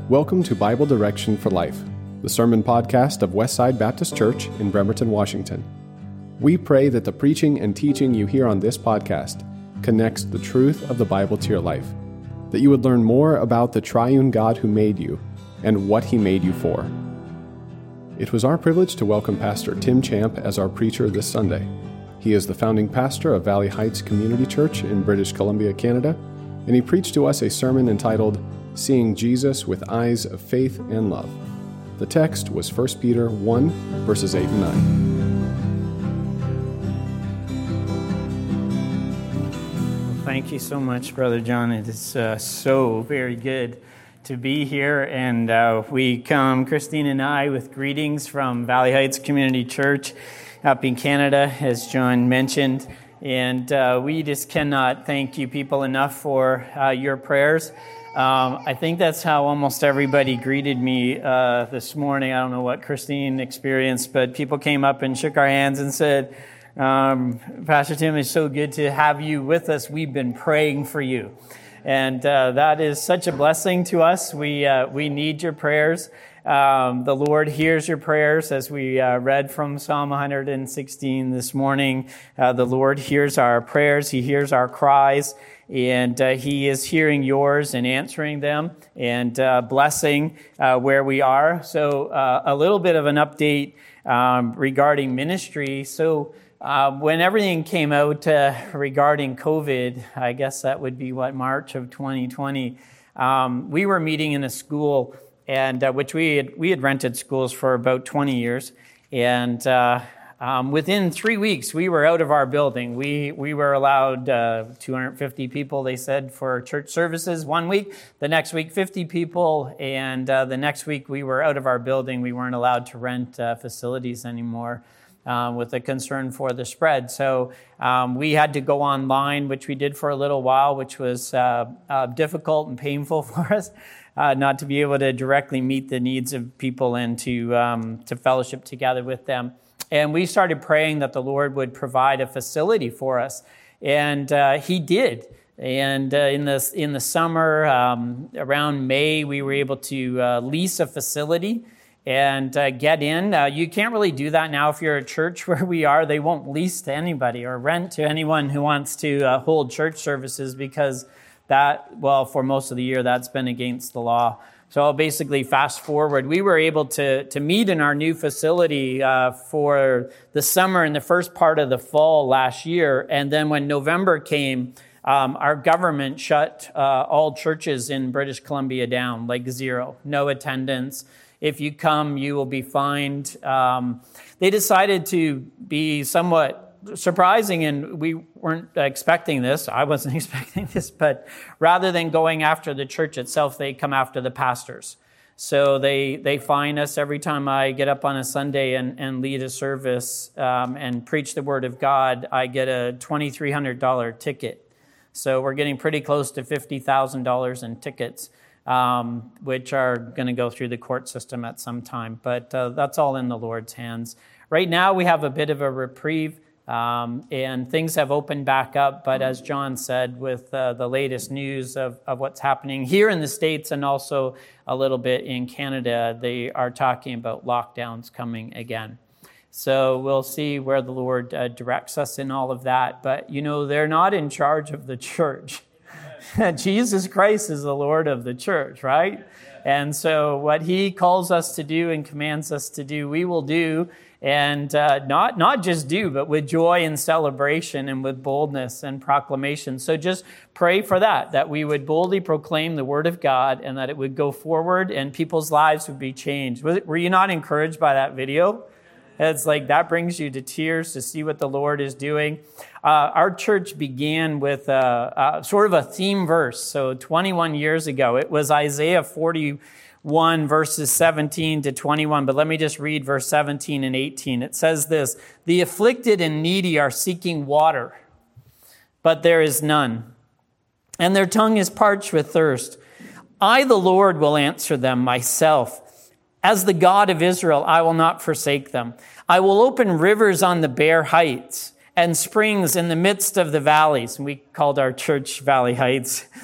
Welcome to Bible Direction for Life, the sermon podcast of Westside Baptist Church in Bremerton, Washington. We pray that the preaching and teaching you hear on this podcast connects the truth of the Bible to your life, that you would learn more about the triune God who made you and what He made you for. It was our privilege to welcome Pastor Tim Champ as our preacher this Sunday. He is the founding pastor of Valley Heights Community Church in British Columbia, Canada, and he preached to us a sermon entitled Seeing Jesus with Eyes of Faith and Love. The text was 1 Peter 1, verses 8 and 9. Thank you so much, Brother John. It is so very good to be here. And we come, Christine and I, with greetings from Valley Heights Community Church up in Canada, as John mentioned. And we just cannot thank you people enough for your prayers. I think that's how almost everybody greeted me this morning. I don't know what Christine experienced, but people came up and shook our hands and said, Pastor Tim, it's so good to have you with us. We've been praying for you. And that is such a blessing to us. We need your prayers. The Lord hears your prayers, as we read from Psalm 116 this morning. The Lord hears our prayers. He hears our cries. And He is hearing yours and answering them and blessing where we are. So a little bit of an update regarding ministry. So when everything came out regarding COVID, I guess that would be March of 2020, we were meeting in a school, and which we had rented schools for about 20 years. And within 3 weeks, we were out of our building. We were allowed 250 people, they said, for church services 1 week. The next week, 50 people. And the next week, we were out of our building. We weren't allowed to rent facilities anymore with a concern for the spread. So we had to go online, which we did for a little while, which was difficult and painful for us. Not to be able to directly meet the needs of people and to fellowship together with them. And we started praying that the Lord would provide a facility for us, and He did. And in the summer, around May, we were able to lease a facility and get in. You can't really do that now if you're a church where we are. They won't lease to anybody or rent to anyone who wants to hold church services, because for most of the year, that's been against the law. So I'll basically fast forward. We were able to meet in our new facility for the summer and the first part of the fall last year. And then when November came, our government shut all churches in British Columbia down, like zero, no attendance. If you come, you will be fined. They decided to be somewhat surprising, and we weren't expecting this. I wasn't expecting this, but rather than going after the church itself, they come after the pastors. So they fine us every time I get up on a Sunday and lead a service and preach the Word of God. I get a $2,300 ticket. So we're getting pretty close to $50,000 in tickets, which are going to go through the court system at some time. But that's all in the Lord's hands. Right now, we have a bit of a reprieve. And things have opened back up, but as John said, with the latest news of what's happening here in the States and also a little bit in Canada, they are talking about lockdowns coming again. So we'll see where the Lord directs us in all of that. But, they're not in charge of the church. Jesus Christ is the Lord of the church, right? And so what He calls us to do and commands us to do, we will do. And not just do, but with joy and celebration and with boldness and proclamation. So just pray for that we would boldly proclaim the Word of God and that it would go forward and people's lives would be changed. Were you not encouraged by that video? It's like that brings you to tears to see what the Lord is doing. Our church began with sort of a theme verse. So 21 years ago, it was Isaiah 41, verses 17 to 21. But let me just read verse 17 and 18. It says this: "The afflicted and needy are seeking water, but there is none, and their tongue is parched with thirst. I, the Lord, will answer them myself. As the God of Israel, I will not forsake them. I will open rivers on the bare heights and springs in the midst of the valleys." And we called our church Valley Heights.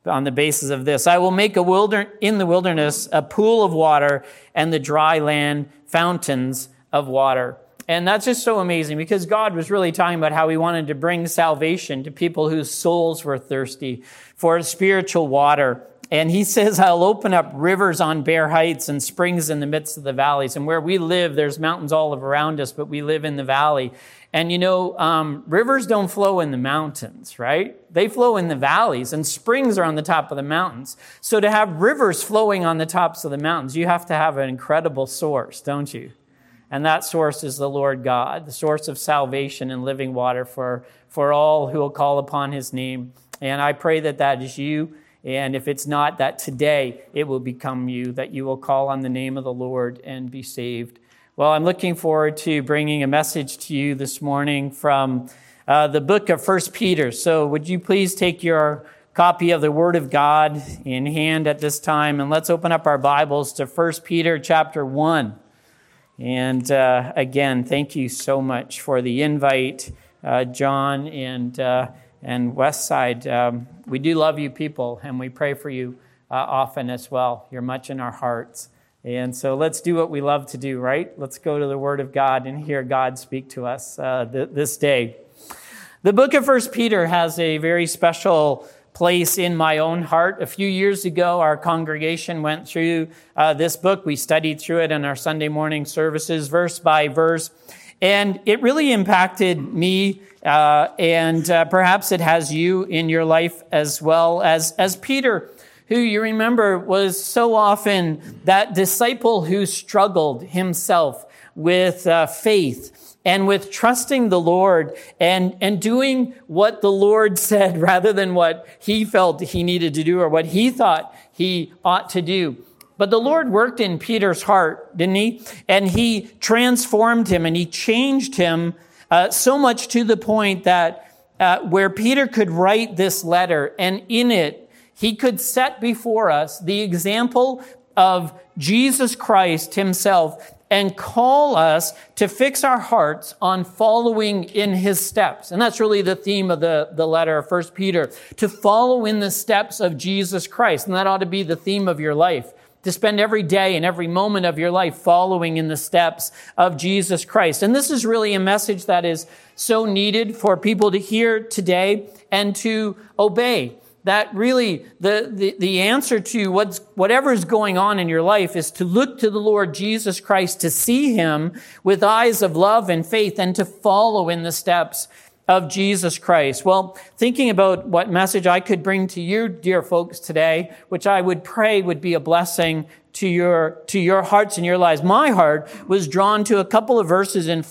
on the basis of this. I will make in the wilderness a pool of water, and the dry land fountains of water. And that's just so amazing, because God was really talking about how he wanted to bring salvation to people whose souls were thirsty for spiritual water. And he says, I'll open up rivers on bare heights and springs in the midst of the valleys. And where we live, there's mountains all around us, but we live in the valley. And rivers don't flow in the mountains, right? They flow in the valleys, and springs are on the top of the mountains. So to have rivers flowing on the tops of the mountains, you have to have an incredible source, don't you? And that source is the Lord God, the source of salvation and living water for all who will call upon his name. And I pray that is you. And if it's not, that today it will become you, that you will call on the name of the Lord and be saved. Well, I'm looking forward to bringing a message to you this morning from the book of 1 Peter. So would you please take your copy of the Word of God in hand at this time, and let's open up our Bibles to 1 Peter chapter 1. And again, thank you so much for the invite, John and Westside. We do love you people, and we pray for you often as well. You're much in our hearts. And so let's do what we love to do, right? Let's go to the Word of God and hear God speak to us this day. The book of 1 Peter has a very special place in my own heart. A few years ago, our congregation went through this book. We studied through it in our Sunday morning services, verse by verse. And it really impacted me, and perhaps it has you in your life as well, as Peter, who you remember was so often that disciple who struggled himself with faith and with trusting the Lord and doing what the Lord said rather than what he felt he needed to do or what he thought he ought to do. But the Lord worked in Peter's heart, didn't he? And he transformed him and he changed him so much to the point that where Peter could write this letter, and in it, he could set before us the example of Jesus Christ himself and call us to fix our hearts on following in his steps. And that's really the theme of the letter of 1 Peter, to follow in the steps of Jesus Christ. And that ought to be the theme of your life, to spend every day and every moment of your life following in the steps of Jesus Christ. And this is really a message that is so needed for people to hear today and to obey. That really the answer to whatever is going on in your life is to look to the Lord Jesus Christ, to see him with eyes of love and faith, and to follow in the steps of Jesus Christ. Well, thinking about what message I could bring to you, dear folks, today, which I would pray would be a blessing to your hearts and your lives. My heart was drawn to a couple of verses in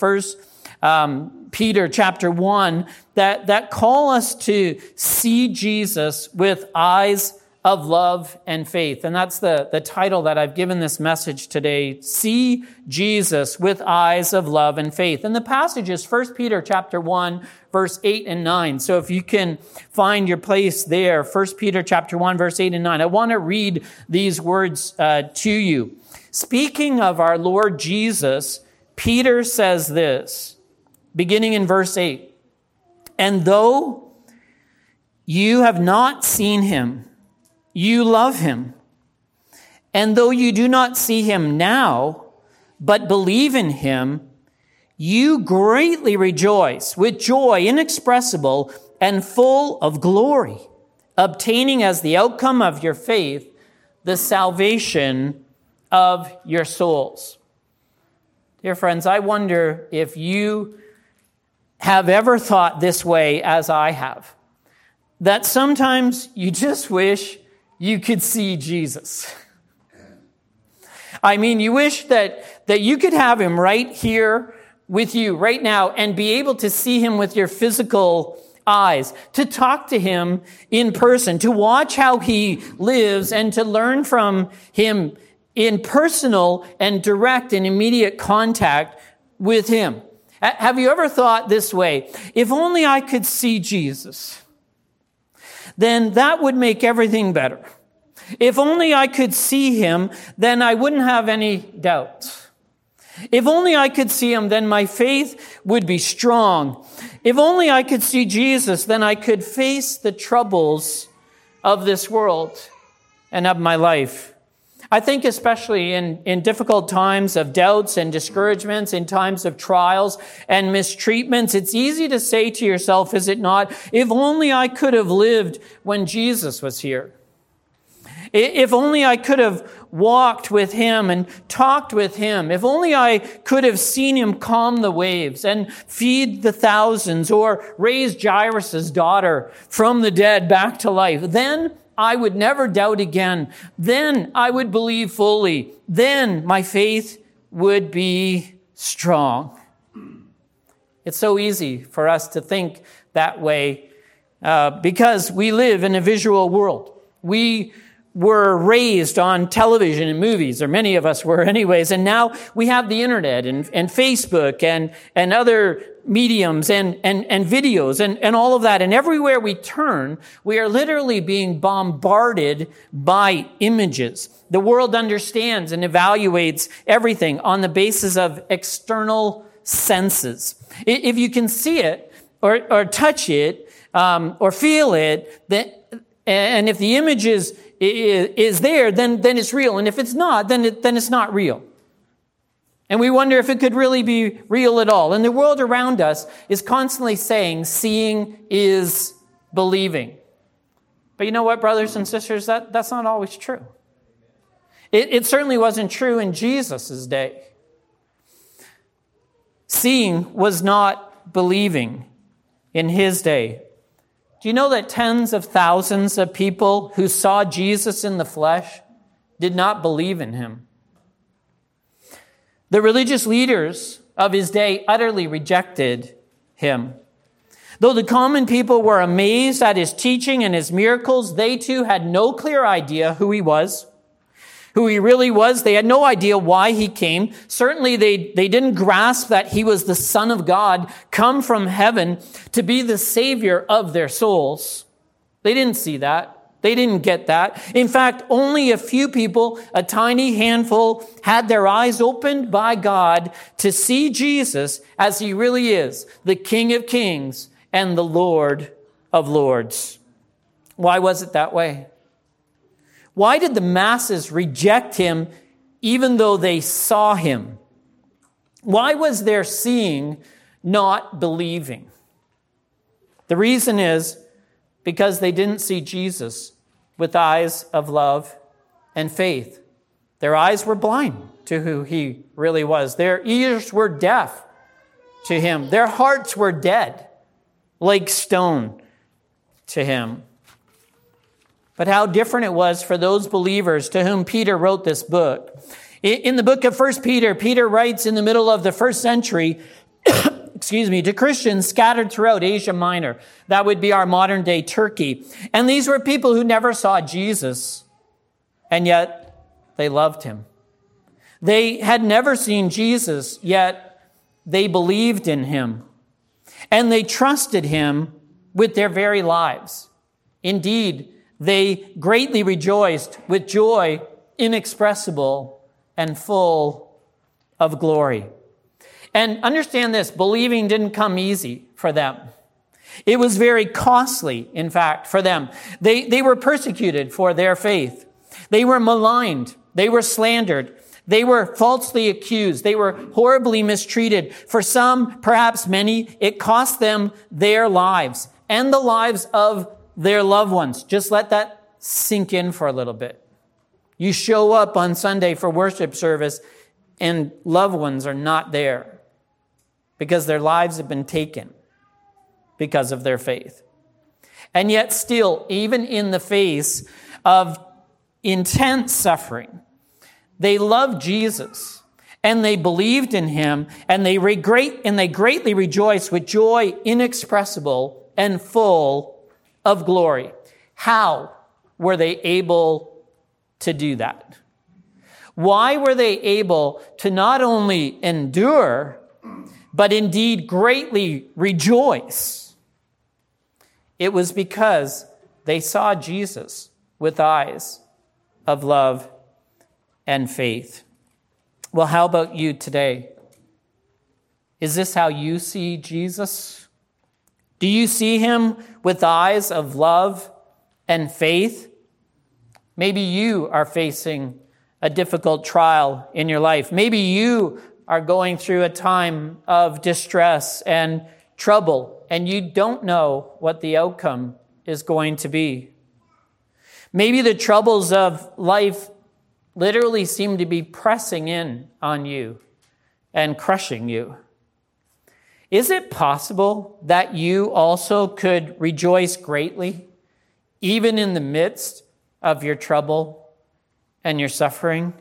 1 Peter chapter 1 that call us to see Jesus with eyes of love and faith. And that's the title that I've given this message today. See Jesus with eyes of love and faith. And the passage is 1 Peter chapter 1, verse 8 and 9. So if you can find your place there, 1 Peter chapter 1, verse 8 and 9. I want to read these words to you. Speaking of our Lord Jesus, Peter says this, beginning in verse 8. And though you have not seen him, you love him. And though you do not see him now, but believe in him, you greatly rejoice with joy inexpressible and full of glory, obtaining as the outcome of your faith the salvation of your souls. Dear friends, I wonder if you have ever thought this way as I have, that sometimes you just wish you could see Jesus. I mean, you wish that you could have him right here with you right now and be able to see him with your physical eyes, to talk to him in person, to watch how he lives and to learn from him in personal and direct and immediate contact with him. Have you ever thought this way? If only I could see Jesus, then that would make everything better. If only I could see him, then I wouldn't have any doubts. If only I could see him, then my faith would be strong. If only I could see Jesus, then I could face the troubles of this world and of my life. I think especially in difficult times of doubts and discouragements, in times of trials and mistreatments, it's easy to say to yourself, is it not, if only I could have lived when Jesus was here. If only I could have walked with him and talked with him. If only I could have seen him calm the waves and feed the thousands or raise Jairus' daughter from the dead back to life. Then I would never doubt again. Then I would believe fully. Then my faith would be strong. It's so easy for us to think that way because we live in a visual world. We were raised on television and movies, or many of us were anyways, and now we have the internet and Facebook and other mediums and videos and all of that. And everywhere we turn, we are literally being bombarded by images. The world understands and evaluates everything on the basis of external senses. If you can see it or touch it or feel it, and if the image is there, then it's real. And if it's not, then it's not real. And we wonder if it could really be real at all. And the world around us is constantly saying, seeing is believing. But you know what, brothers and sisters? That's not always true. It certainly wasn't true in Jesus' day. Seeing was not believing in his day. Do you know that tens of thousands of people who saw Jesus in the flesh did not believe in him? The religious leaders of his day utterly rejected him. Though the common people were amazed at his teaching and his miracles, they too had no clear idea who he was, who he really was. They had no idea why he came. Certainly they didn't grasp that he was the Son of God, come from heaven to be the Savior of their souls. They didn't see that. They didn't get that. In fact, only a few people, a tiny handful, had their eyes opened by God to see Jesus as he really is, the King of Kings and the Lord of Lords. Why was it that way? Why did the masses reject him even though they saw him? Why was their seeing not believing? The reason is because they didn't see Jesus with eyes of love and faith. Their eyes were blind to who he really was. Their ears were deaf to him. Their hearts were dead, like stone to him. But how different it was for those believers to whom Peter wrote this book. In the book of 1 Peter, Peter writes in the middle of the first century, to Christians scattered throughout Asia Minor. That would be our modern day Turkey. And these were people who never saw Jesus, and yet they loved him. They had never seen Jesus, yet they believed in him. And they trusted him with their very lives. Indeed, they greatly rejoiced with joy inexpressible and full of glory. And understand this, believing didn't come easy for them. It was very costly, in fact, for them. They were persecuted for their faith. They were maligned. They were slandered. They were falsely accused. They were horribly mistreated. For some, perhaps many, it cost them their lives and the lives of their loved ones. Just let that sink in for a little bit. You show up on Sunday for worship service and loved ones are not there because their lives have been taken because of their faith. And yet still, even in the face of intense suffering, they loved Jesus and they believed in him and they greatly rejoiced with joy inexpressible and full of glory. How were they able to do that? Why were they able to not only endure, but indeed greatly rejoice? It was because they saw Jesus with eyes of love and faith. Well, how about you today? Is this how you see Jesus? Do you see him with eyes of love and faith. Maybe you are facing a difficult trial in your life. Maybe you are going through a time of distress and trouble, and you don't know what the outcome is going to be. Maybe the troubles of life literally seem to be pressing in on you and crushing you. Is it possible that you also could rejoice greatly, even in the midst of your trouble and your suffering?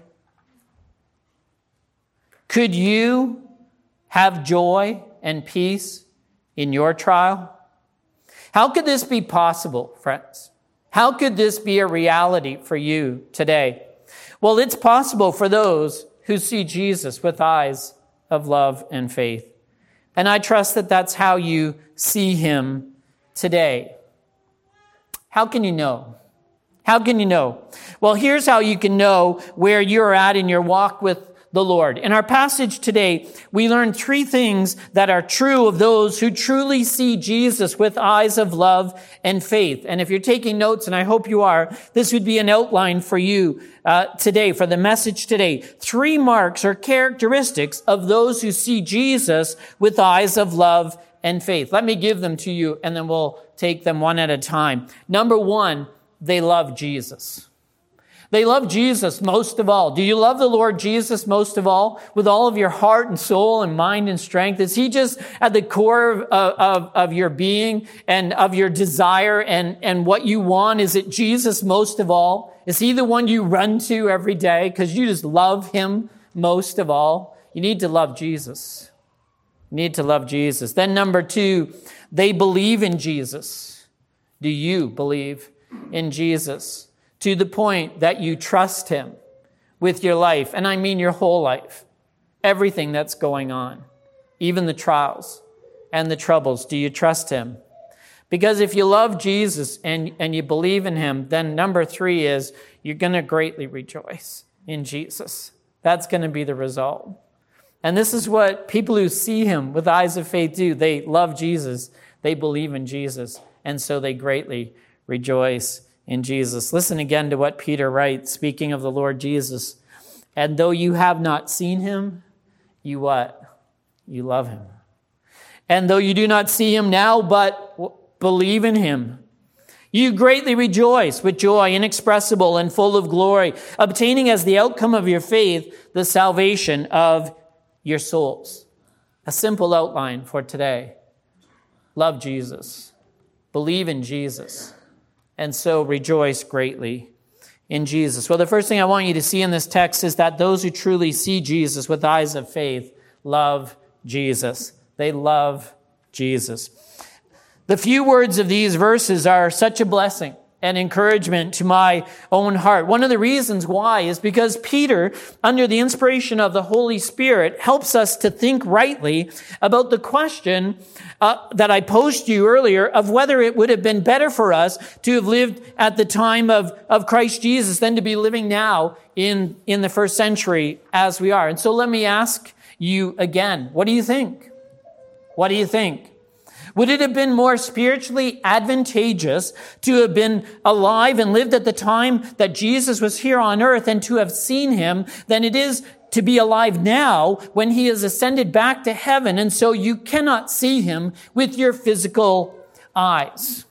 Could you have joy and peace in your trial? How could this be possible, friends? How could this be a reality for you today? Well, it's possible for those who see Jesus with eyes of love and faith. And I trust that that's how you see him today. How can you know? How can you know? Well, here's how you can know where you're at in your walk with the Lord. In our passage today, we learn three things that are true of those who truly see Jesus with eyes of love and faith. And if you're taking notes, and I hope you are, this would be an outline for you today, for the message today. 3 marks or characteristics of those who see Jesus with eyes of love and faith. Let me give them to you, and then we'll take them one at a time. Number 1, they love Jesus. They love Jesus most of all. Do you love the Lord Jesus most of all? With all of your heart and soul and mind and strength? Is he just at the core of your being and of your desire and what you want? Is it Jesus most of all? Is he the one you run to every day because you just love him most of all? You need to love Jesus. You need to love Jesus. Then number 2, they believe in Jesus. Do you believe in Jesus? To the point that you trust him with your life. And I mean your whole life. Everything that's going on. Even the trials and the troubles. Do you trust him? Because if you love Jesus and you believe in him, then number 3 is you're going to greatly rejoice in Jesus. That's going to be the result. And this is what people who see him with eyes of faith do. They love Jesus. They believe in Jesus. And so they greatly rejoice in Jesus. Listen again to what Peter writes, speaking of the Lord Jesus. And though you have not seen him, you what? You love him. And though you do not see him now, but believe in him, you greatly rejoice with joy inexpressible and full of glory, obtaining as the outcome of your faith the salvation of your souls. A simple outline for today. Love Jesus. Believe in Jesus. And so rejoice greatly in Jesus. Well, the first thing I want you to see in this text is that those who truly see Jesus with eyes of faith love Jesus. They love Jesus. The few words of these verses are such a blessing and encouragement to my own heart. One of the reasons why is because Peter, under the inspiration of the Holy Spirit, helps us to think rightly about the question that I posed to you earlier of whether it would have been better for us to have lived at the time of Christ Jesus than to be living now in the first century as we are. And so let me ask you again, what do you think? What do you think? Would it have been more spiritually advantageous to have been alive and lived at the time that Jesus was here on earth and to have seen him than it is to be alive now when he has ascended back to heaven, and so you cannot see him with your physical eyes?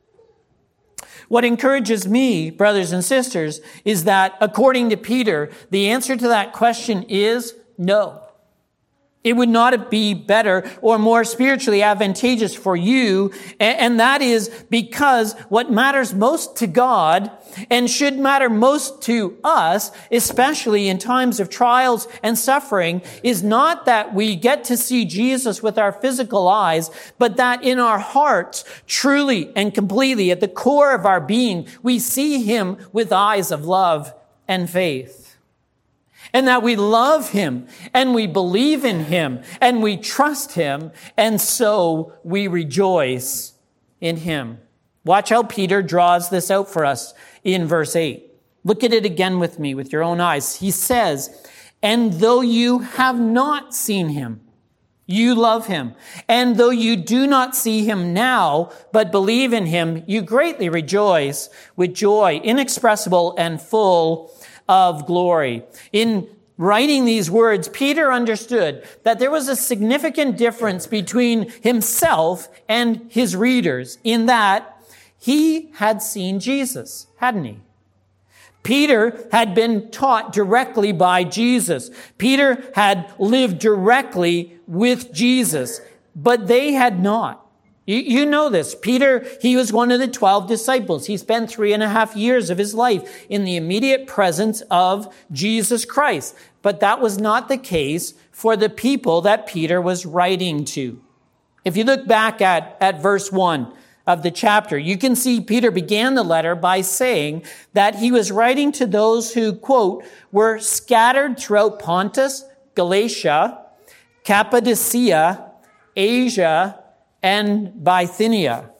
What encourages me, brothers and sisters, is that according to Peter, the answer to that question is no. It would not be better or more spiritually advantageous for you. And that is because what matters most to God and should matter most to us, especially in times of trials and suffering, is not that we get to see Jesus with our physical eyes, but that in our hearts, truly and completely at the core of our being, we see him with eyes of love and faith. And that we love him, and we believe in him, and we trust him, and so we rejoice in him. Watch how Peter draws this out for us in verse 8. Look at it again with me, with your own eyes. He says, and though you have not seen him, You love him. And though you do not see him now, but believe in him, you greatly rejoice with joy inexpressible and full of glory. In writing these words, Peter understood that there was a significant difference between himself and his readers in that he had seen Jesus, hadn't he? Peter had been taught directly by Jesus. Peter had lived directly with Jesus, but they had not. You know this. Peter, he was one of the 12 disciples. He spent 3.5 years of his life in the immediate presence of Jesus Christ. But that was not the case for the people that Peter was writing to. If you look back at verse 1 of the chapter, you can see Peter began the letter by saying that he was writing to those who, quote, were scattered throughout Pontus, Galatia, Cappadocia, Asia, and Bithynia.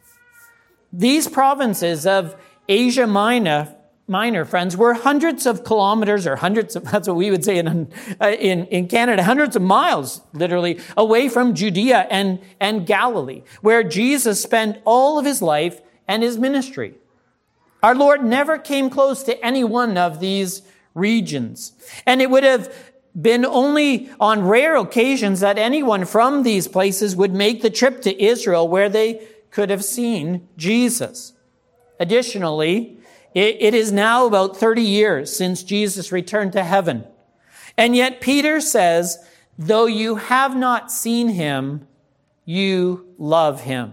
These provinces of Asia Minor, friends, were hundreds of kilometers, or that's what we would say in Canada, hundreds of miles, literally, away from Judea and Galilee, where Jesus spent all of his life and his ministry. Our Lord never came close to any one of these regions, and it would have been only on rare occasions that anyone from these places would make the trip to Israel where they could have seen Jesus. Additionally, it is now about 30 years since Jesus returned to heaven. And yet Peter says, though you have not seen him, you love him.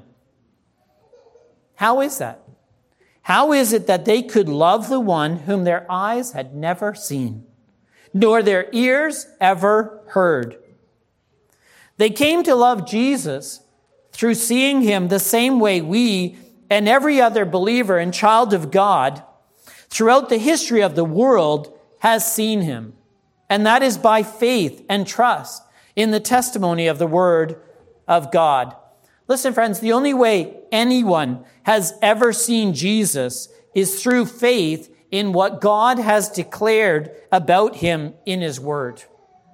How is that? How is it that they could love the one whom their eyes had never seen, nor their ears ever heard? They came to love Jesus through seeing him the same way we and every other believer and child of God throughout the history of the world has seen him. And that is by faith and trust in the testimony of the Word of God. Listen, friends, the only way anyone has ever seen Jesus is through faith in what God has declared about him in his Word.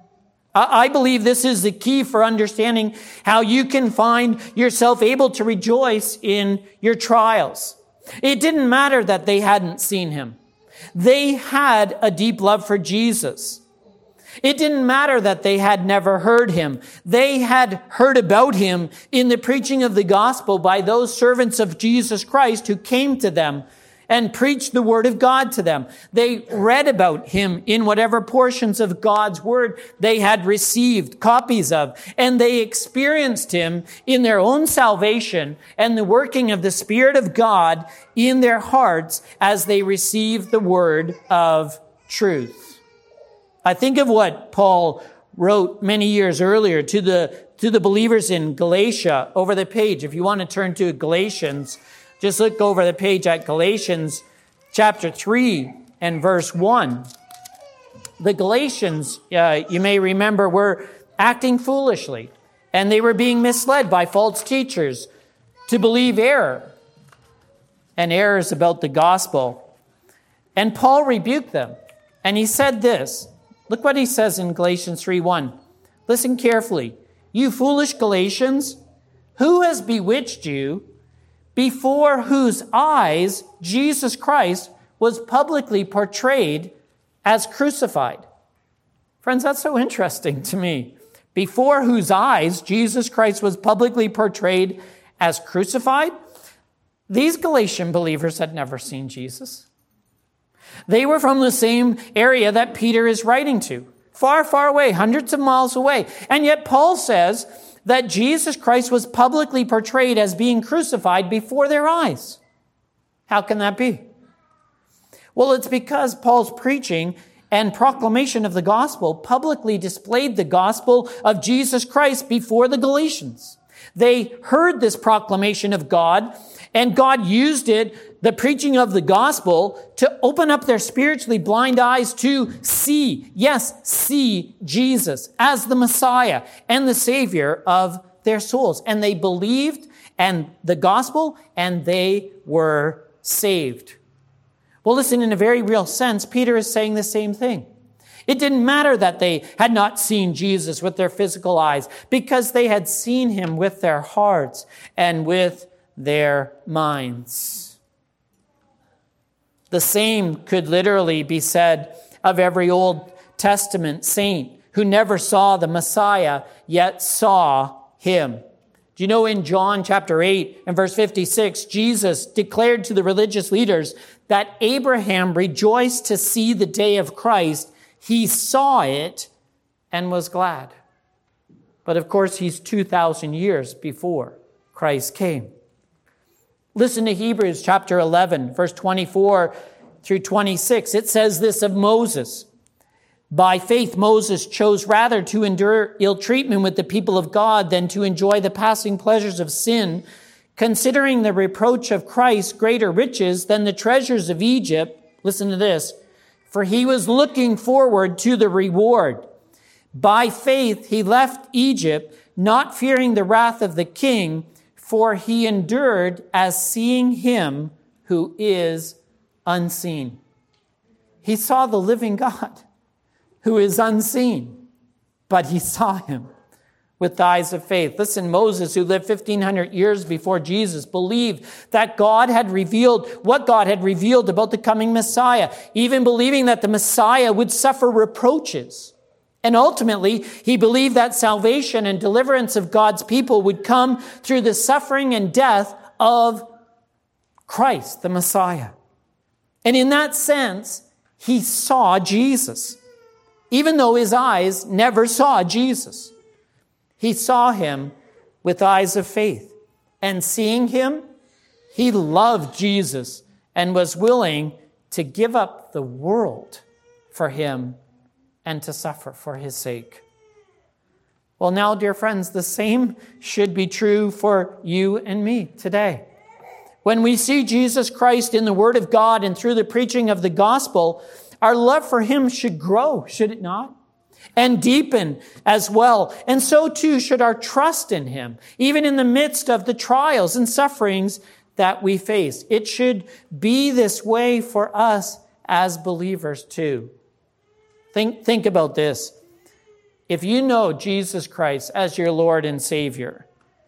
I believe this is the key for understanding how you can find yourself able to rejoice in your trials. It didn't matter that they hadn't seen him. They had a deep love for Jesus. It didn't matter that they had never heard him. They had heard about him in the preaching of the gospel by those servants of Jesus Christ who came to them and preached the word of God to them. They read about him in whatever portions of God's word they had received copies of, and they experienced him in their own salvation and the working of the Spirit of God in their hearts as they received the word of truth. I think of what Paul wrote many years earlier to the believers in Galatia over the page. If you want to turn to Galatians, just look over the page at Galatians chapter 3 and verse 1. The Galatians, you may remember, were acting foolishly, and they were being misled by false teachers to believe error and errors about the gospel. And Paul rebuked them, and he said this. Look what he says in Galatians 3:1. Listen carefully. You foolish Galatians, who has bewitched you, before whose eyes Jesus Christ was publicly portrayed as crucified? Friends, that's so interesting to me. Before whose eyes Jesus Christ was publicly portrayed as crucified? These Galatian believers had never seen Jesus. They were from the same area that Peter is writing to. Far, far away, hundreds of miles away. And yet Paul says that Jesus Christ was publicly portrayed as being crucified before their eyes. How can that be? Well, it's because Paul's preaching and proclamation of the gospel publicly displayed the gospel of Jesus Christ before the Galatians. They heard this proclamation of God, and God used it, the preaching of the gospel, to open up their spiritually blind eyes to see Jesus as the Messiah and the Savior of their souls. And they believed and the gospel, and they were saved. Well, listen, in a very real sense, Peter is saying the same thing. It didn't matter that they had not seen Jesus with their physical eyes, because they had seen him with their hearts and with their minds. The same could literally be said of every Old Testament saint who never saw the Messiah, yet saw him. Do you know in John chapter 8 and verse 56, Jesus declared to the religious leaders that Abraham rejoiced to see the day of Christ. He saw it and was glad. But of course, he's 2,000 years before Christ came. Listen to Hebrews chapter 11, verse 24 through 26. It says this of Moses. By faith, Moses chose rather to endure ill treatment with the people of God than to enjoy the passing pleasures of sin, considering the reproach of Christ greater riches than the treasures of Egypt. Listen to this. For he was looking forward to the reward. By faith, he left Egypt, not fearing the wrath of the king, for he endured as seeing him who is unseen. He saw the living God who is unseen, but he saw him with the eyes of faith. Listen, Moses, who lived 1,500 years before Jesus, believed that God had revealed what God had revealed about the coming Messiah, even believing that the Messiah would suffer reproaches. And ultimately, he believed that salvation and deliverance of God's people would come through the suffering and death of Christ, the Messiah. And in that sense, he saw Jesus. Even though his eyes never saw Jesus, he saw him with eyes of faith. And seeing him, he loved Jesus and was willing to give up the world for him and to suffer for his sake. Well, now, dear friends, the same should be true for you and me today. When we see Jesus Christ in the Word of God and through the preaching of the gospel, our love for him should grow, should it not? And deepen as well. And so too should our trust in him, even in the midst of the trials and sufferings that we face. It should be this way for us as believers too. Think about this. If you know Jesus Christ as your Lord and Savior,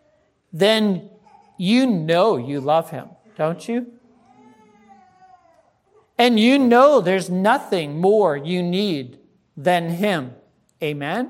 then you know you love him, don't you? And you know there's nothing more you need than him. Amen?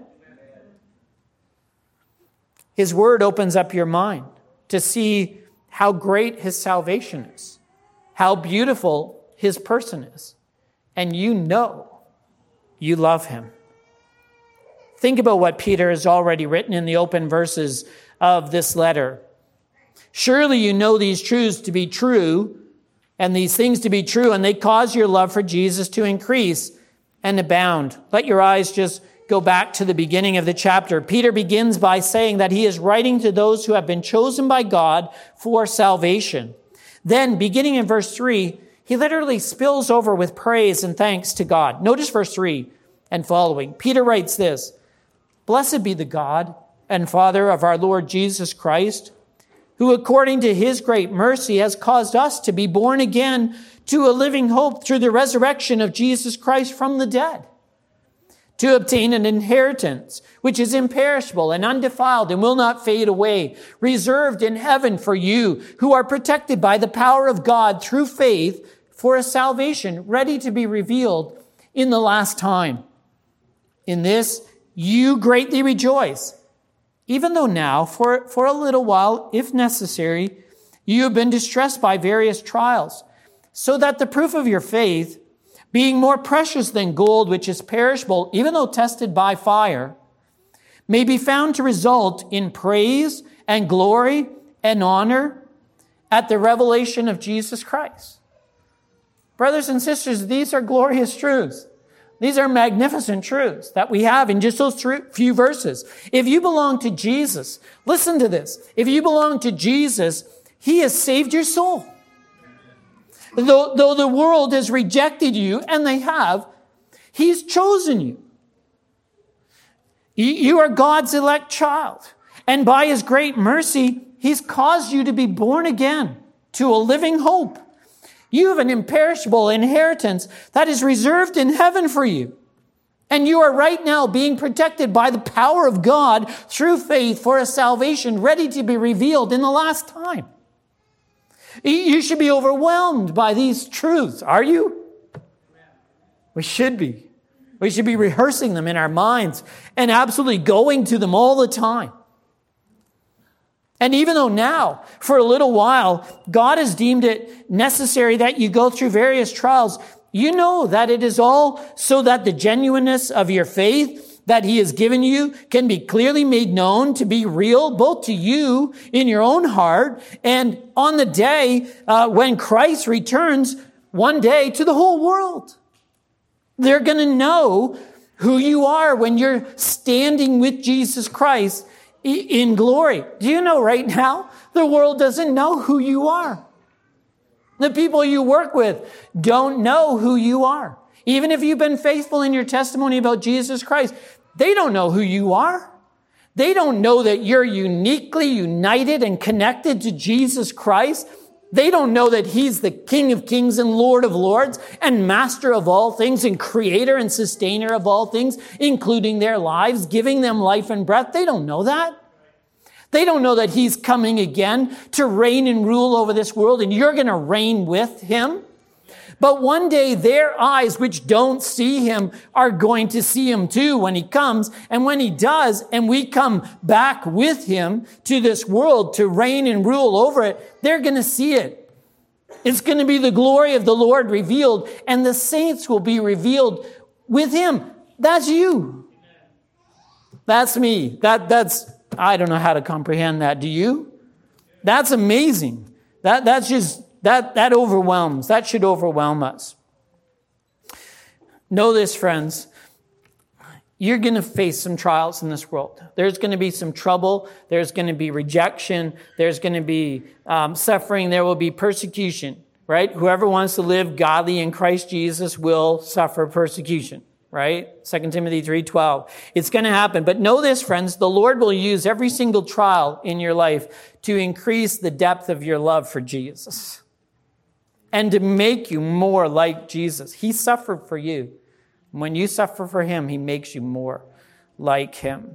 His word opens up your mind to see how great his salvation is, how beautiful his person is, and you know you love him. Think about what Peter has already written in the open verses of this letter. Surely you know these truths to be true, and these things to be true, and they cause your love for Jesus to increase and abound. Let your eyes just go back to the beginning of the chapter. Peter begins by saying that he is writing to those who have been chosen by God for salvation. Then, beginning in verse 3, he literally spills over with praise and thanks to God. Notice verse 3 and following. Peter writes this, "Blessed be the God and Father of our Lord Jesus Christ, who according to his great mercy has caused us to be born again to a living hope through the resurrection of Jesus Christ from the dead, to obtain an inheritance which is imperishable and undefiled and will not fade away, reserved in heaven for you who are protected by the power of God through faith for a salvation ready to be revealed in the last time. In this you greatly rejoice, even though now, for a little while, if necessary, you have been distressed by various trials, so that the proof of your faith, being more precious than gold, which is perishable, even though tested by fire, may be found to result in praise and glory and honor at the revelation of Jesus Christ." Brothers and sisters, these are glorious truths. These are magnificent truths that we have in just those few verses. If you belong to Jesus, listen to this. If you belong to Jesus, he has saved your soul. Though the world has rejected you, and they have, he's chosen you. You are God's elect child. And by his great mercy, he's caused you to be born again to a living hope. You have an imperishable inheritance that is reserved in heaven for you. And you are right now being protected by the power of God through faith for a salvation ready to be revealed in the last time. You should be overwhelmed by these truths, are you? We should be. We should be rehearsing them in our minds and absolutely going to them all the time. And even though now, for a little while, God has deemed it necessary that you go through various trials, you know that it is all so that the genuineness of your faith that he has given you can be clearly made known to be real, both to you in your own heart and on the day when Christ returns one day to the whole world. They're going to know who you are when you're standing with Jesus Christ in glory. Do you know right now, the world doesn't know who you are. The people you work with don't know who you are. Even if you've been faithful in your testimony about Jesus Christ, they don't know who you are. They don't know that you're uniquely united and connected to Jesus Christ. They don't know that he's the King of Kings and Lord of Lords and master of all things and creator and sustainer of all things, including their lives, giving them life and breath. They don't know that. They don't know that he's coming again to reign and rule over this world, and you're going to reign with him. But one day their eyes, which don't see him, are going to see him too when he comes. And when he does, and we come back with him to this world to reign and rule over it, they're going to see it. It's going to be the glory of the Lord revealed, and the saints will be revealed with him. That's you. That's me. That's I don't know how to comprehend that. Do you? That's amazing. That's just, that overwhelms. That should overwhelm us. Know this, friends. You're going to face some trials in this world. There's going to be some trouble. There's going to be rejection. There's going to be suffering. There will be persecution, right? Whoever wants to live godly in Christ Jesus will suffer persecution. Right? 2 Timothy 3:12. It's going to happen. But know this, friends, the Lord will use every single trial in your life to increase the depth of your love for Jesus and to make you more like Jesus. He suffered for you. When you suffer for him, he makes you more like him.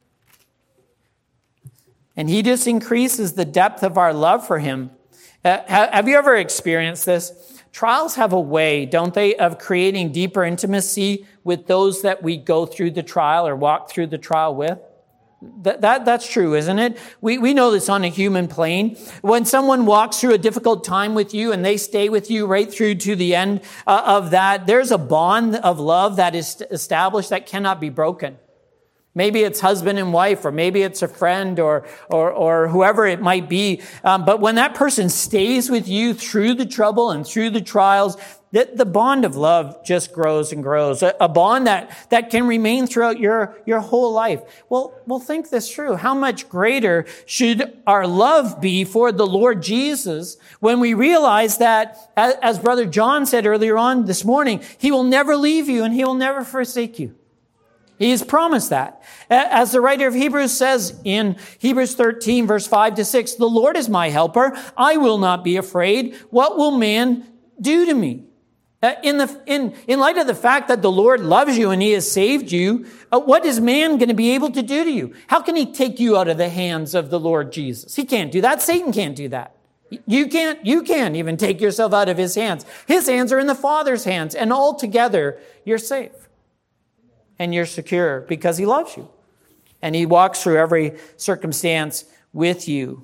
And he just increases the depth of our love for him. Have you ever experienced this? Trials have a way, don't they, of creating deeper intimacy with those that we go through the trial or walk through the trial with. That's true, isn't it? We know this on a human plane. When someone walks through a difficult time with you and they stay with you right through to the end of that, there's a bond of love that is established that cannot be broken. Maybe it's husband and wife, or maybe it's a friend or whoever it might be. But when that person stays with you through the trouble and through the trials, the bond of love just grows and grows. A bond that can remain throughout your whole life. Well, think this through. How much greater should our love be for the Lord Jesus when we realize that, as Brother John said earlier on this morning, he will never leave you and he will never forsake you. He has promised that. As the writer of Hebrews says in Hebrews 13, verse 5-6, the Lord is my helper. I will not be afraid. What will man do to me? In light of the fact that the Lord loves you and he has saved you, what is man going to be able to do to you? How can he take you out of the hands of the Lord Jesus? He can't do that. Satan can't do that. You can't even take yourself out of his hands. His hands are in the Father's hands, and altogether you're safe. And you're secure because he loves you. And he walks through every circumstance with you.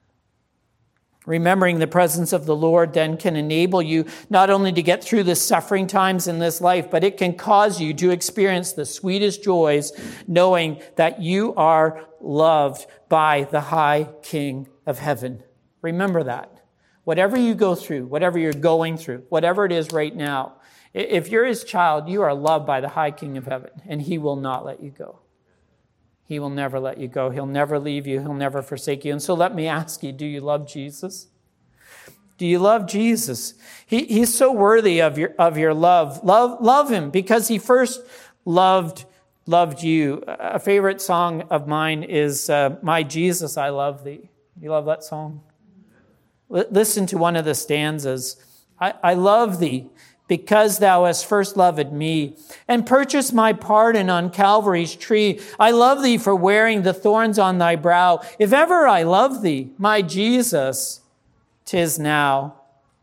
Remembering the presence of the Lord then can enable you not only to get through the suffering times in this life, but it can cause you to experience the sweetest joys, knowing that you are loved by the high King of heaven. Remember that. Whatever you go through, whatever you're going through, whatever it is right now, if you're his child, you are loved by the high King of heaven, and he will not let you go. He will never let you go. He'll never leave you. He'll never forsake you. And so let me ask you, do you love Jesus? Do you love Jesus? He's so worthy of your love. Love him because he first loved you. A favorite song of mine is My Jesus, I Love Thee. You love that song? Listen to one of the stanzas. I love thee because thou hast first loved me, and purchased my pardon on Calvary's tree. I love thee for wearing the thorns on thy brow. If ever I love thee, my Jesus, 'tis now.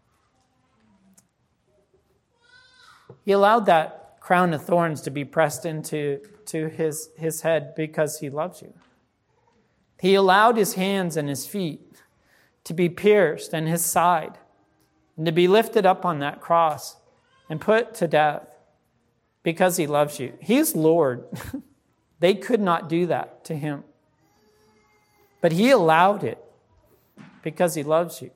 He allowed that crown of thorns to be pressed into his head because he loves you. He allowed his hands and his feet to be pierced and his side and to be lifted up on that cross and put to death because he loves you. He is Lord. They could not do that to him. But he allowed it because he loves you.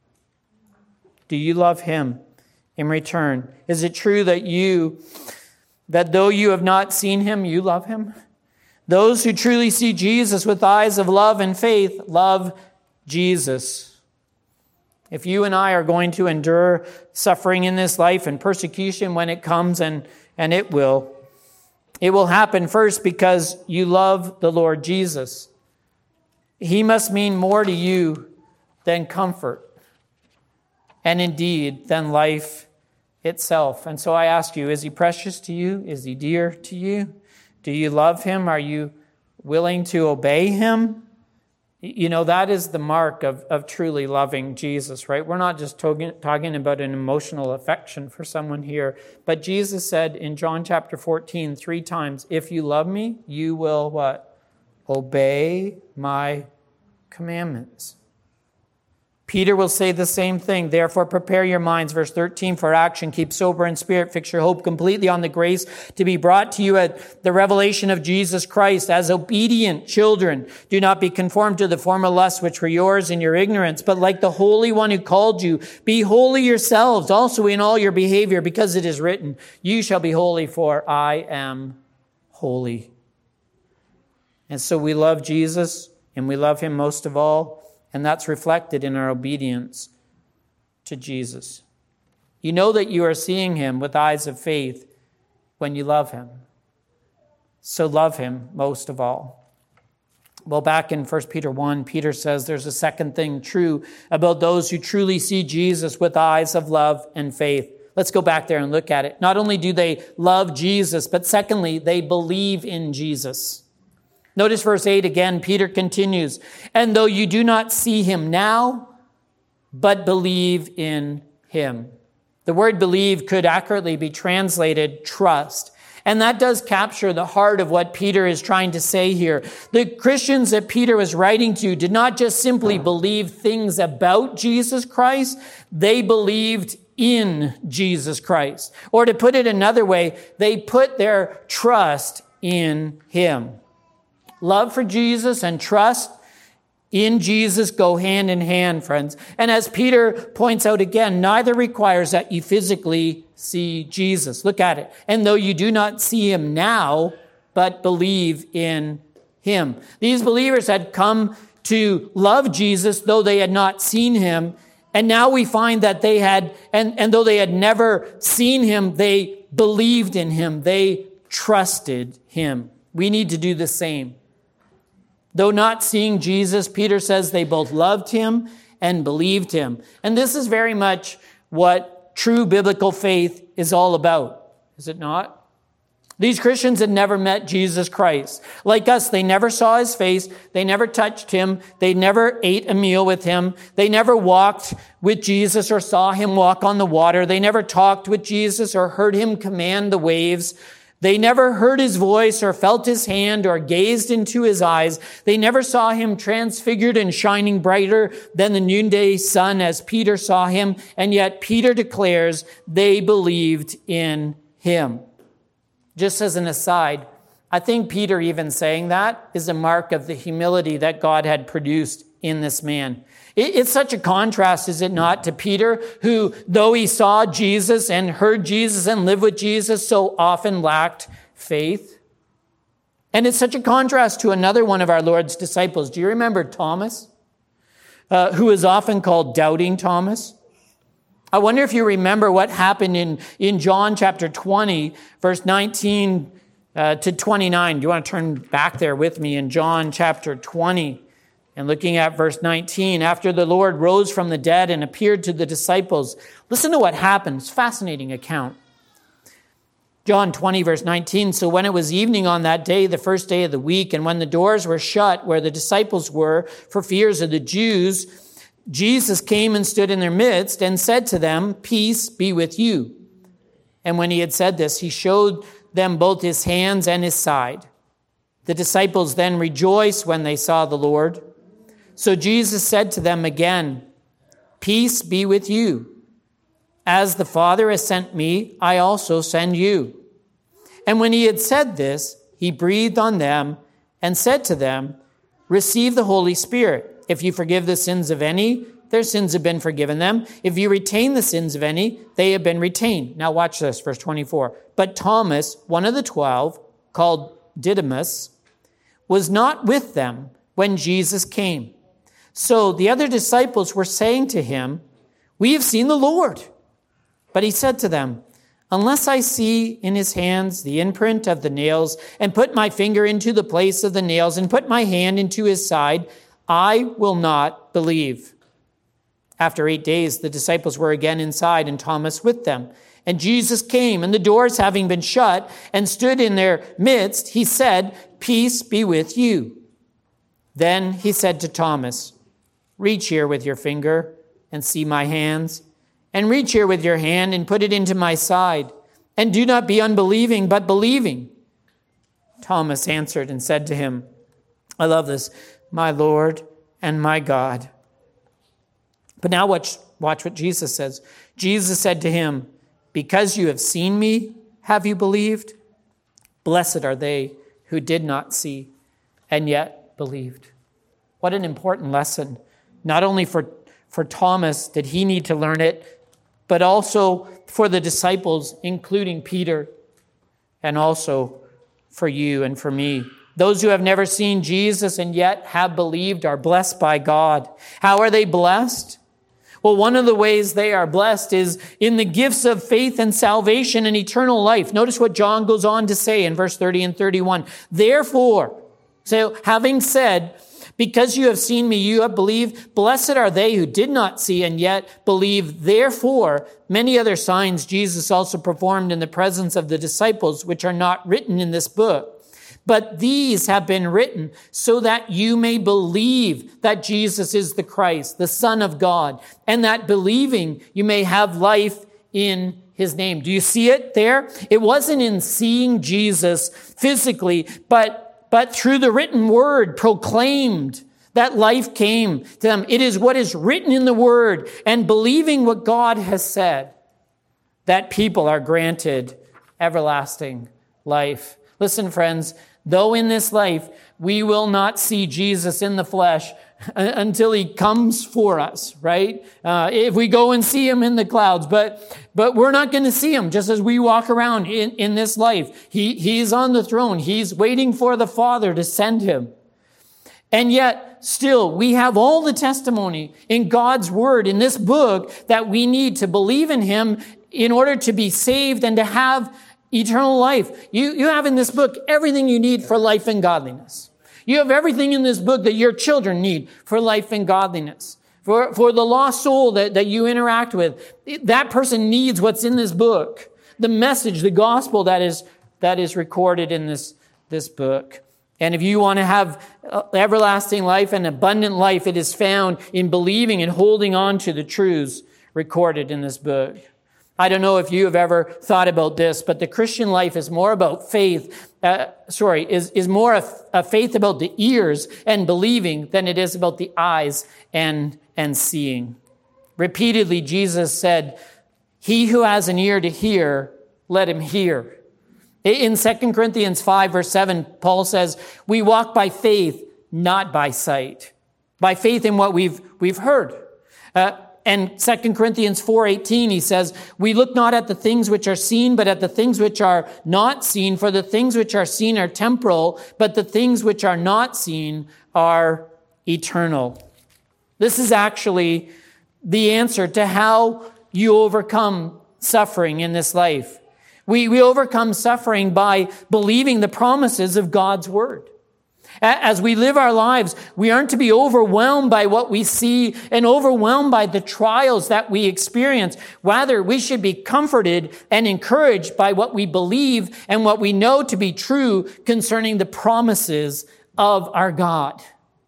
Do you love him in return? Is it true that though you have not seen him, you love him? Those who truly see Jesus with eyes of love and faith love Jesus. If you and I are going to endure suffering in this life and persecution when it comes, and it will happen first because you love the Lord Jesus. He must mean more to you than comfort, and indeed than life itself. And so I ask you, is he precious to you? Is he dear to you? Do you love him? Are you willing to obey him? You know, that is the mark of truly loving Jesus, right? We're not just talking about an emotional affection for someone here, but Jesus said in John chapter 14 3 times, if you love me, you will what? Obey my commandments. Peter will say the same thing. Therefore, prepare your minds, verse 13, for action. Keep sober in spirit. Fix your hope completely on the grace to be brought to you at the revelation of Jesus Christ. As obedient children, do not be conformed to the former lusts which were yours in your ignorance, but like the Holy One who called you, be holy yourselves also in all your behavior, because it is written, you shall be holy, for I am holy. And so we love Jesus, and we love him most of all. And that's reflected in our obedience to Jesus. You know that you are seeing him with eyes of faith when you love him. So love him most of all. Well, back in 1 Peter 1, Peter says there's a second thing true about those who truly see Jesus with eyes of love and faith. Let's go back there and look at it. Not only do they love Jesus, but secondly, they believe in Jesus. Notice verse 8 again, Peter continues, and though you do not see him now, but believe in him. The word believe could accurately be translated trust. And that does capture the heart of what Peter is trying to say here. The Christians that Peter was writing to did not just simply believe things about Jesus Christ, they believed in Jesus Christ. Or to put it another way, they put their trust in him. Love for Jesus and trust in Jesus go hand in hand, friends. And as Peter points out again, neither requires that you physically see Jesus. Look at it. And though you do not see him now, but believe in him. These believers had come to love Jesus, though they had not seen him. And now we find that they had, and though they had never seen him, they believed in him. They trusted him. We need to do the same. Though not seeing Jesus, Peter says they both loved him and believed him. And this is very much what true biblical faith is all about, is it not? These Christians had never met Jesus Christ. Like us, they never saw his face. They never touched him. They never ate a meal with him. They never walked with Jesus or saw him walk on the water. They never talked with Jesus or heard him command the waves. They never heard his voice or felt his hand or gazed into his eyes. They never saw him transfigured and shining brighter than the noonday sun as Peter saw him. And yet Peter declares they believed in him. Just as an aside, I think Peter even saying that is a mark of the humility that God had produced in this man. It's such a contrast, is it not, to Peter, who, though he saw Jesus and heard Jesus and lived with Jesus, so often lacked faith. And it's such a contrast to another one of our Lord's disciples. Do you remember Thomas, who is often called Doubting Thomas? I wonder if you remember what happened in John chapter 20, verse 19 to 29. Do you want to turn back there with me in John chapter 20? And looking at verse 19, after the Lord rose from the dead and appeared to the disciples, listen to what happens. Fascinating account. John 20, verse 19, so when it was evening on that day, the first day of the week, and when the doors were shut where the disciples were for fears of the Jews, Jesus came and stood in their midst and said to them, peace be with you. And when he had said this, he showed them both his hands and his side. The disciples then rejoiced when they saw the Lord. So Jesus said to them again, peace be with you. As the Father has sent me, I also send you. And when he had said this, he breathed on them and said to them, receive the Holy Spirit. If you forgive the sins of any, their sins have been forgiven them. If you retain the sins of any, they have been retained. Now watch this, verse 24. But Thomas, one of the 12, called Didymus, was not with them when Jesus came. So the other disciples were saying to him, we have seen the Lord. But he said to them, unless I see in his hands the imprint of the nails, and put my finger into the place of the nails, and put my hand into his side, I will not believe. After 8 days, the disciples were again inside, and Thomas with them. And Jesus came, and the doors having been shut, and stood in their midst, he said, peace be with you. Then he said to Thomas, reach here with your finger, and see my hands. And reach here with your hand and put it into my side. And do not be unbelieving, but believing. Thomas answered and said to him, I love this, my Lord and my God. But now watch what Jesus says. Jesus said to him, because you have seen me, have you believed? Blessed are they who did not see and yet believed. What an important lesson. Not only for Thomas did he need to learn it, but also for the disciples, including Peter, and also for you and for me. Those who have never seen Jesus and yet have believed are blessed by God. How are they blessed? Well, one of the ways they are blessed is in the gifts of faith and salvation and eternal life. Notice what John goes on to say in verse 30 and 31. Therefore, so having said, because you have seen me, you have believed. Blessed are they who did not see and yet believe. Therefore, many other signs Jesus also performed in the presence of the disciples, which are not written in this book. But these have been written so that you may believe that Jesus is the Christ, the Son of God, and that believing you may have life in his name. Do you see it there? It wasn't in seeing Jesus physically, but through the written word proclaimed that life came to them. It is what is written in the word and believing what God has said that people are granted everlasting life. Listen, friends, though in this life we will not see Jesus in the flesh until he comes for us, right? If we go and see him in the clouds, but we're not going to see him just as we walk around in this life. He's on the throne. He's waiting for the Father to send him. And yet still we have all the testimony in God's word in this book that we need to believe in him in order to be saved and to have eternal life. You have in this book everything you need for life and godliness. You have everything in this book that your children need for life and godliness. For the lost soul that you interact with, that person needs what's in this book. The message, the gospel that is recorded in this book. And if you want to have everlasting life and abundant life, it is found in believing and holding on to the truths recorded in this book. I don't know if you have ever thought about this, but the Christian life is more about faith, is more a faith about the ears and believing than it is about the eyes and seeing. Repeatedly, Jesus said, he who has an ear to hear, let him hear. In 2 Corinthians 5, verse 7, Paul says, we walk by faith, not by sight. By faith in what we've heard. And 2 Corinthians 4:18, he says, we look not at the things which are seen, but at the things which are not seen. For the things which are seen are temporal, but the things which are not seen are eternal. This is actually the answer to how you overcome suffering in this life. We overcome suffering by believing the promises of God's word. As we live our lives, we aren't to be overwhelmed by what we see and overwhelmed by the trials that we experience. Rather, we should be comforted and encouraged by what we believe and what we know to be true concerning the promises of our God.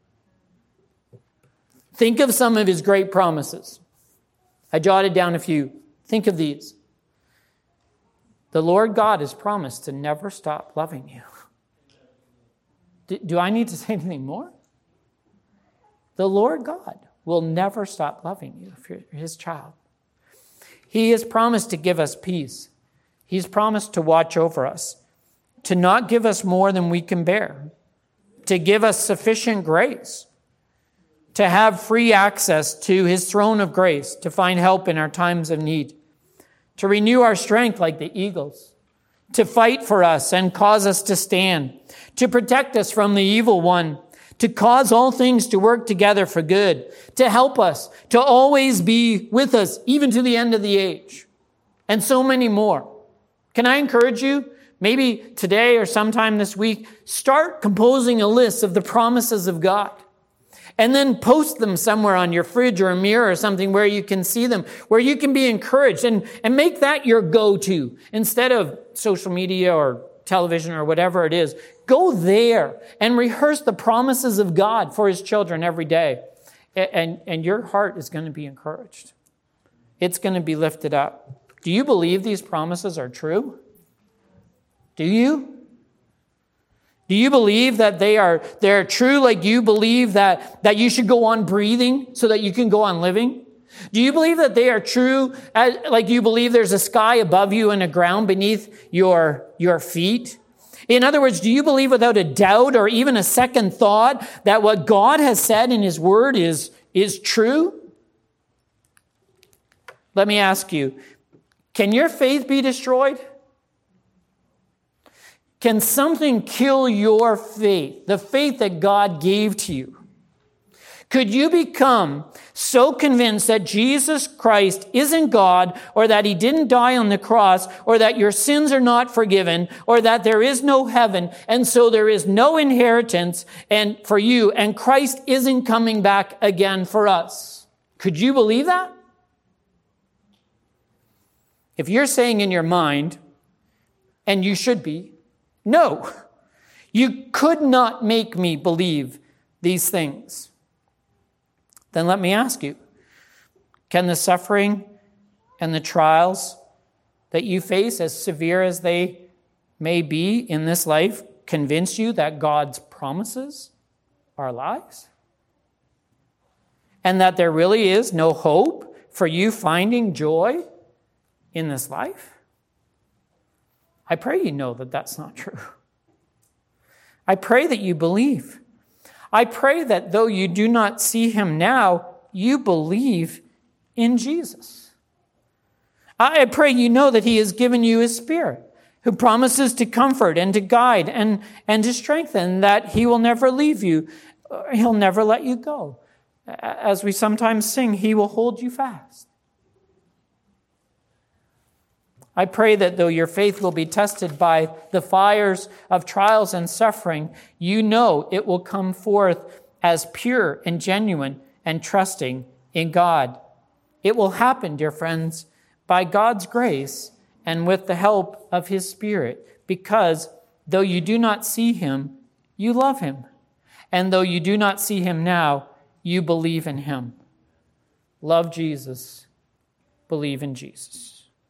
Think of some of his great promises. I jotted down a few. Think of these. The Lord God has promised to never stop loving you. Do I need to say anything more? The Lord God will never stop loving you if you're his child. He has promised to give us peace. He's promised to watch over us, to not give us more than we can bear, to give us sufficient grace, to have free access to his throne of grace, to find help in our times of need, to renew our strength like the eagles, to fight for us and cause us to stand, to protect us from the evil one, to cause all things to work together for good, to help us, to always be with us, even to the end of the age, and so many more. Can I encourage you, maybe today or sometime this week, start composing a list of the promises of God, and then post them somewhere on your fridge or a mirror or something where you can see them, where you can be encouraged, and make that your go-to instead of social media or television or whatever it is. Go there and rehearse the promises of God for his children every day. And your heart is going to be encouraged. It's going to be lifted up. Do you believe these promises are true? Do you? Do you believe that they're true, like you believe that you should go on breathing so that you can go on living? Do you believe that they are true, like you believe there's a sky above you and a ground beneath your feet? In other words, do you believe without a doubt or even a second thought that what God has said in his word is true? Let me ask you, can your faith be destroyed? Can something kill your faith, the faith that God gave to you? Could you become so convinced that Jesus Christ isn't God, or that he didn't die on the cross, or that your sins are not forgiven, or that there is no heaven, and so there is no inheritance and for you, and Christ isn't coming back again for us? Could you believe that? If you're saying in your mind, and you should be, no, you could not make me believe these things, then let me ask you, can the suffering and the trials that you face, as severe as they may be in this life, convince you that God's promises are lies? And that there really is no hope for you finding joy in this life? I pray you know that that's not true. I pray that you believe. I pray that though you do not see him now, you believe in Jesus. I pray you know that he has given you his Spirit, who promises to comfort and to guide and to strengthen, that he will never leave you. He'll never let you go. As we sometimes sing, he will hold you fast. I pray that though your faith will be tested by the fires of trials and suffering, you know it will come forth as pure and genuine and trusting in God. It will happen, dear friends, by God's grace and with the help of his Spirit, because though you do not see him, you love him. And though you do not see him now, you believe in him. Love Jesus. Believe in Jesus.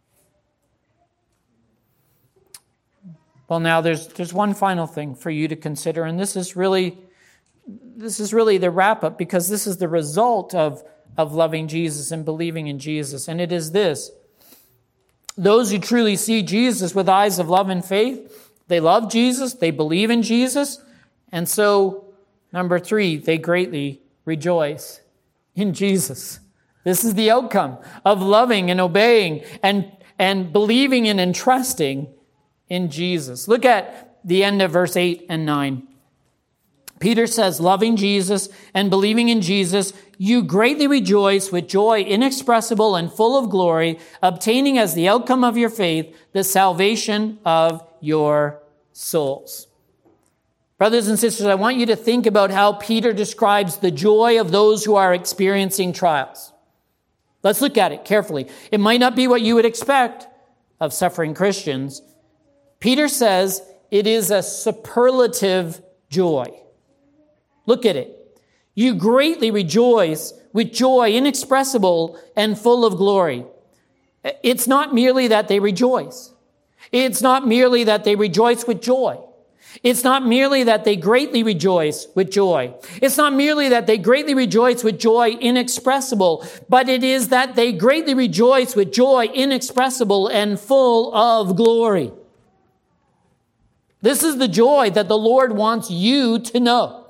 Well, now there's one final thing for you to consider, and this is really the wrap-up, because this is the result of loving Jesus and believing in Jesus, and it is this. Those who truly see Jesus with eyes of love and faith, they love Jesus, they believe in Jesus, and so, number 3, they greatly rejoice in Jesus. This is the outcome of loving and obeying and believing in and trusting in Jesus. Look at the end of verse 8 and 9. Peter says, loving Jesus and believing in Jesus, you greatly rejoice with joy inexpressible and full of glory, obtaining as the outcome of your faith the salvation of your souls. Brothers and sisters, I want you to think about how Peter describes the joy of those who are experiencing trials. Let's look at it carefully. It might not be what you would expect of suffering Christians. Peter says it is a superlative joy. Look at it. You greatly rejoice with joy inexpressible and full of glory. It's not merely that they rejoice. It's not merely that they rejoice with joy. It's not merely that they greatly rejoice with joy. It's not merely that they greatly rejoice with joy inexpressible, but it is that they greatly rejoice with joy inexpressible and full of glory. This is the joy that the Lord wants you to know.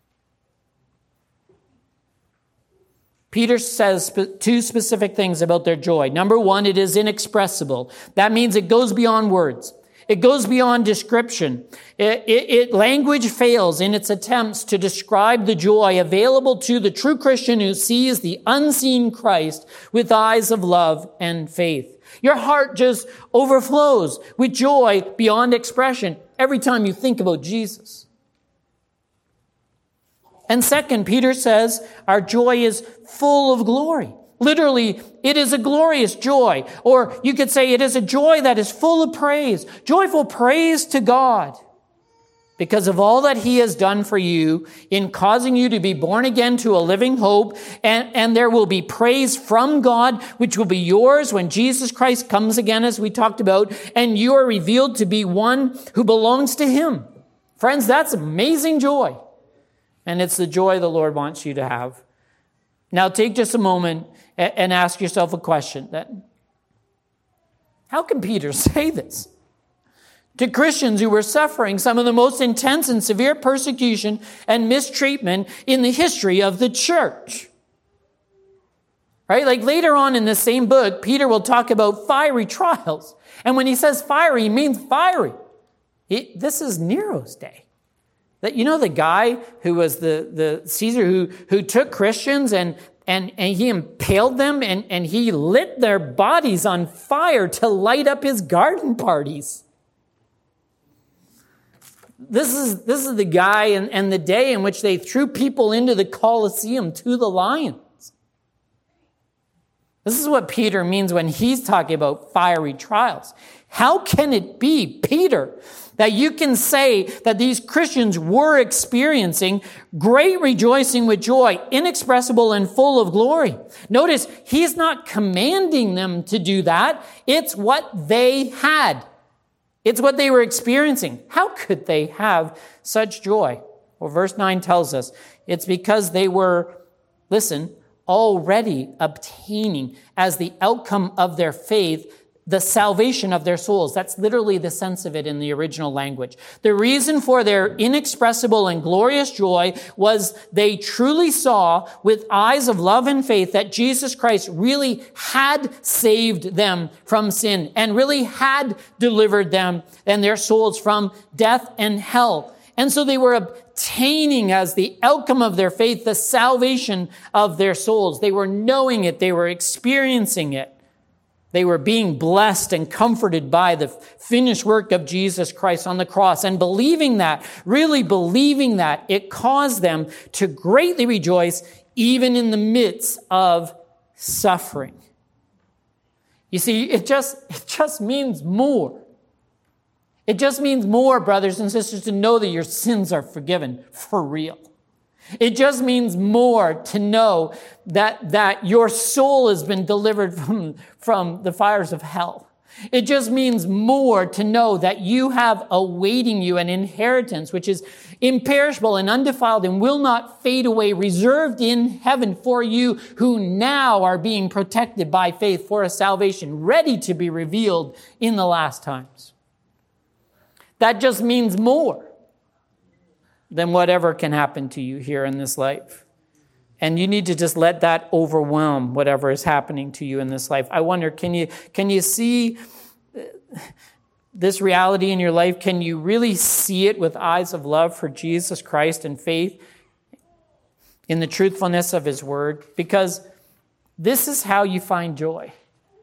Peter says two specific things about their joy. Number one, it is inexpressible. That means it goes beyond words. It goes beyond description. Language fails in its attempts to describe the joy available to the true Christian who sees the unseen Christ with eyes of love and faith. Your heart just overflows with joy beyond expression every time you think about Jesus. And second, Peter says our joy is full of glory. Literally, it is a glorious joy. Or you could say it is a joy that is full of praise. Joyful praise to God because of all that he has done for you in causing you to be born again to a living hope. And there will be praise from God, which will be yours when Jesus Christ comes again, as we talked about, and you are revealed to be one who belongs to him. Friends, that's amazing joy. And it's the joy the Lord wants you to have. Now take just a moment and ask yourself a question. How can Peter say this to Christians who were suffering some of the most intense and severe persecution and mistreatment in the history of the church? Right? Like later on in the same book, Peter will talk about fiery trials. And when he says fiery, he means fiery. This is Nero's day. That, you know, the guy who was the Caesar who took Christians and he impaled them and he lit their bodies on fire to light up his garden parties. This is the guy and the day in which they threw people into the Colosseum to the lions. This is what Peter means when he's talking about fiery trials. How can it be, Peter, that you can say that these Christians were experiencing great rejoicing with joy, inexpressible and full of glory? Notice, he's not commanding them to do that. It's what they had. It's what they were experiencing. How could they have such joy? Well, verse 9 tells us it's because they were, listen, already obtaining as the outcome of their faith the salvation of their souls. That's literally the sense of it in the original language. The reason for their inexpressible and glorious joy was they truly saw with eyes of love and faith that Jesus Christ really had saved them from sin and really had delivered them and their souls from death and hell. And so they were obtaining as the outcome of their faith the salvation of their souls. They were knowing it. They were experiencing it. They were being blessed and comforted by the finished work of Jesus Christ on the cross. And believing that, really believing that, it caused them to greatly rejoice even in the midst of suffering. You see, it just means more. It just means more, brothers and sisters, to know that your sins are forgiven for real. It just means more to know that your soul has been delivered from the fires of hell. It just means more to know that you have awaiting you an inheritance which is imperishable and undefiled and will not fade away, reserved in heaven for you who now are being protected by faith for a salvation ready to be revealed in the last times. That just means more than whatever can happen to you here in this life. And you need to just let that overwhelm whatever is happening to you in this life. I wonder, can you see this reality in your life? Can you really see it with eyes of love for Jesus Christ and faith in the truthfulness of his word? Because this is how you find joy,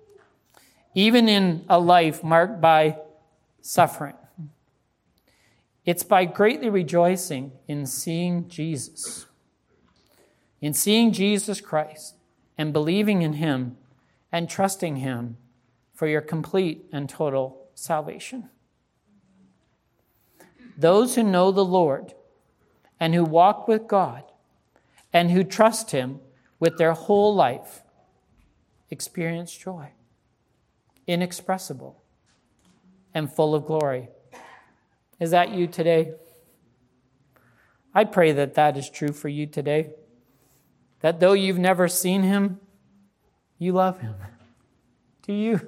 even in a life marked by suffering. It's by greatly rejoicing in seeing Jesus Christ, and believing in him and trusting him for your complete and total salvation. Those who know the Lord and who walk with God and who trust him with their whole life experience joy, inexpressible and full of glory. Is that you today? I pray that that is true for you today. That though you've never seen him, you love him. Do you?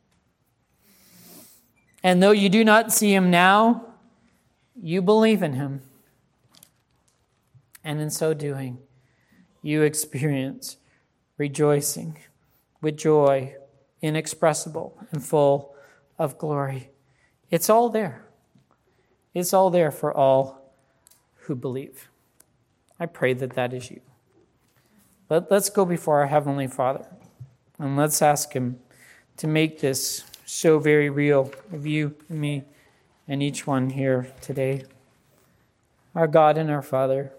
And though you do not see him now, you believe in him. And in so doing, you experience rejoicing with joy, inexpressible and full of glory. It's all there. It's all there for all who believe. I pray that that is you. Let's go before our Heavenly Father, and let's ask him to make this so very real of you and me and each one here today. Our God and our Father,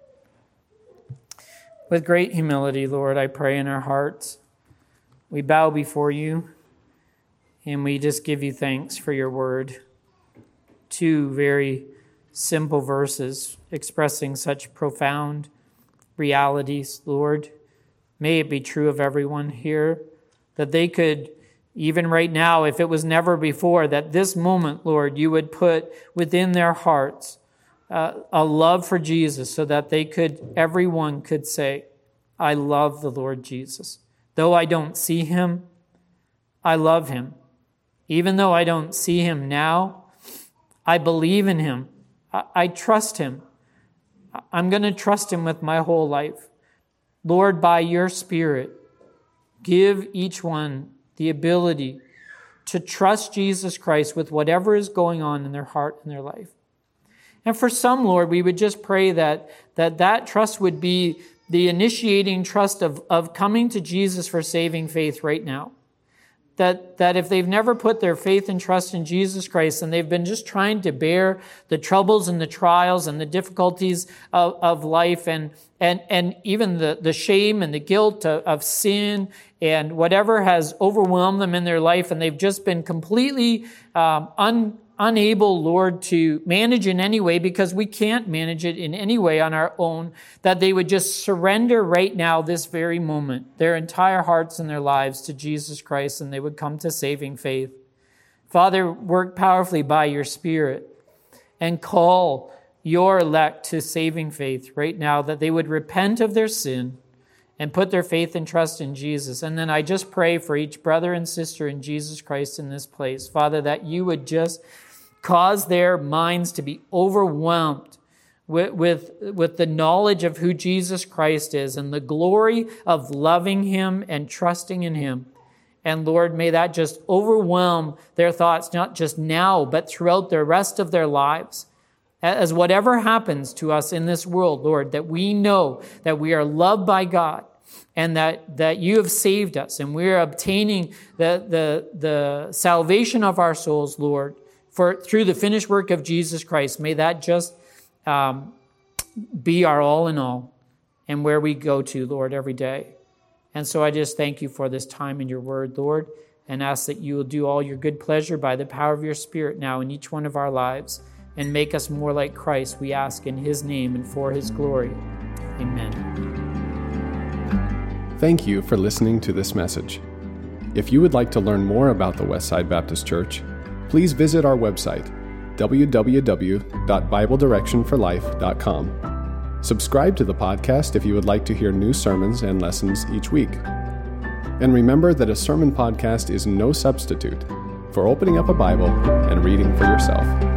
with great humility, Lord, I pray in our hearts, we bow before you, and we just give you thanks for your word. 2 very simple verses expressing such profound realities, Lord. May it be true of everyone here, that they could, even right now, if it was never before, that this moment, Lord, you would put within their hearts a love for Jesus, so that everyone could say, I love the Lord Jesus. Though I don't see him, I love him. Even though I don't see him now, I believe in him. I trust him. I'm going to trust him with my whole life. Lord, by your Spirit, give each one the ability to trust Jesus Christ with whatever is going on in their heart and their life. And for some, Lord, we would just pray that trust would be the initiating trust of coming to Jesus for saving faith right now. That if they've never put their faith and trust in Jesus Christ, and they've been just trying to bear the troubles and the trials and the difficulties of life and even the shame and the guilt of sin and whatever has overwhelmed them in their life, and they've just been completely unable, Lord, to manage in any way, because we can't manage it in any way on our own, that they would just surrender right now, this very moment, their entire hearts and their lives to Jesus Christ, and they would come to saving faith. Father, work powerfully by your Spirit and call your elect to saving faith right now, that they would repent of their sin and put their faith and trust in Jesus. And then I just pray for each brother and sister in Jesus Christ in this place, Father, that you would just cause their minds to be overwhelmed with the knowledge of who Jesus Christ is and the glory of loving him and trusting in him. And Lord, may that just overwhelm their thoughts, not just now, but throughout the rest of their lives. As whatever happens to us in this world, Lord, that we know that we are loved by God and that you have saved us, and we are obtaining the salvation of our souls, Lord, through the finished work of Jesus Christ. May that just be our all in all and where we go to, Lord, every day. And so I just thank you for this time in your word, Lord, and ask that you will do all your good pleasure by the power of your Spirit now in each one of our lives, and make us more like Christ, we ask in his name and for his glory. Amen. Thank you for listening to this message. If you would like to learn more about the Westside Baptist Church, please visit our website, www.BibleDirectionForLife.com. Subscribe to the podcast if you would like to hear new sermons and lessons each week. And remember that a sermon podcast is no substitute for opening up a Bible and reading for yourself.